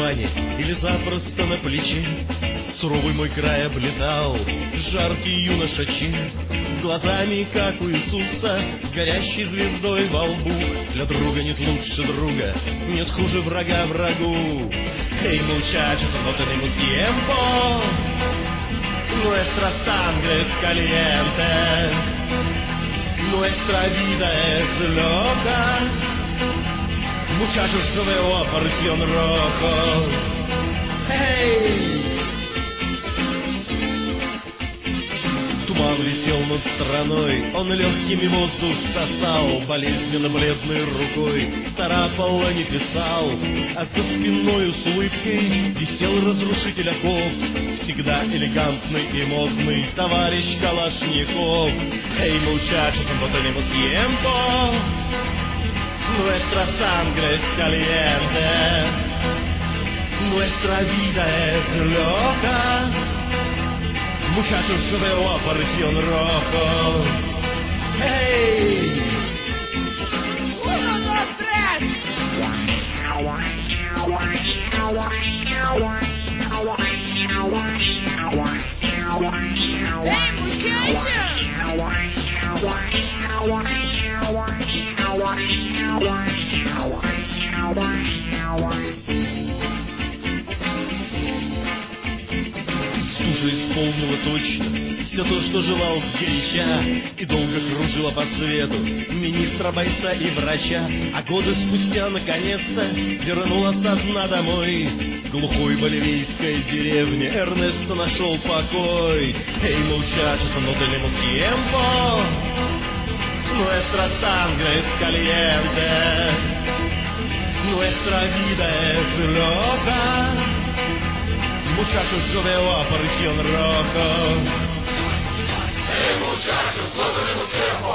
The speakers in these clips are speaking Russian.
кармане или запросто на плече. Суровый мой край облетал жаркий юношачи, с глазами, как у Иисуса, с горящей звездой во лбу. Для друга нет лучше друга, нет хуже врага врагу. Эй, muchachos, no tenemos tiempo, nuestra sangre es caliente, nuestra vida es loca. Muchachos, yo veo aparición rojo. Hey! Туман висел над страной, он легкими воздух сосал, болезненно бледной рукой царапал, а не писал. А за спиною с улыбкой висел разрушитель оков, всегда элегантный и модный товарищ Калашников. Эй, muchachos, no tenemos tiempo, nuestra sangre es caliente, nuestra vida es loca. Muchachos, yo veo aparición rojo. Hey! Uno, dos, tres. Эй, muchachos! Уже исполнила точно все то, что желал сгоряча, и долго кружила по свету министра, бойца и врача. А годы спустя наконец-то вернулась одна домой. В глухой боливийской деревне Эрнесто нашел покой. Эй, muchachos, no tenemos tiempo, nuestra sangre es caliente, nuestra vida es loca. Muchachos, yo veo aparición rojo. Hey, muchachos, no tenemos tiempo,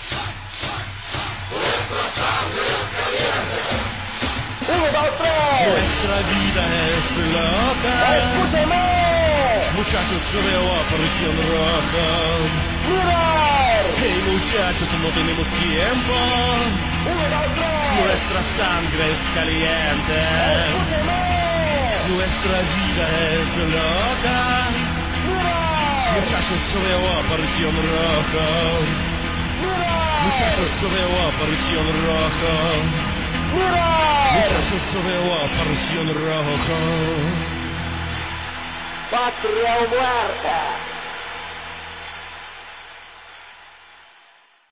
nuestra sangre es caliente. Uno, dos, tres. Nuestra vida es loca. ¡Escúcheme! Muchachos, yo veo aparición rojo. ¡Mirar! Hey, muchachos, no tenemos tiempo, Uno, dos, tres. nuestra sangre es caliente, ¡Escúcheme! nuestra vida es loca. ¡Mirar! Muchachos, yo veo aparición rojo. ¡Mirar! Muchachos, yo veo aparición rojo. ¡Mirar! Muchachos, yo veo aparición rojo. ¡Patria o muerte!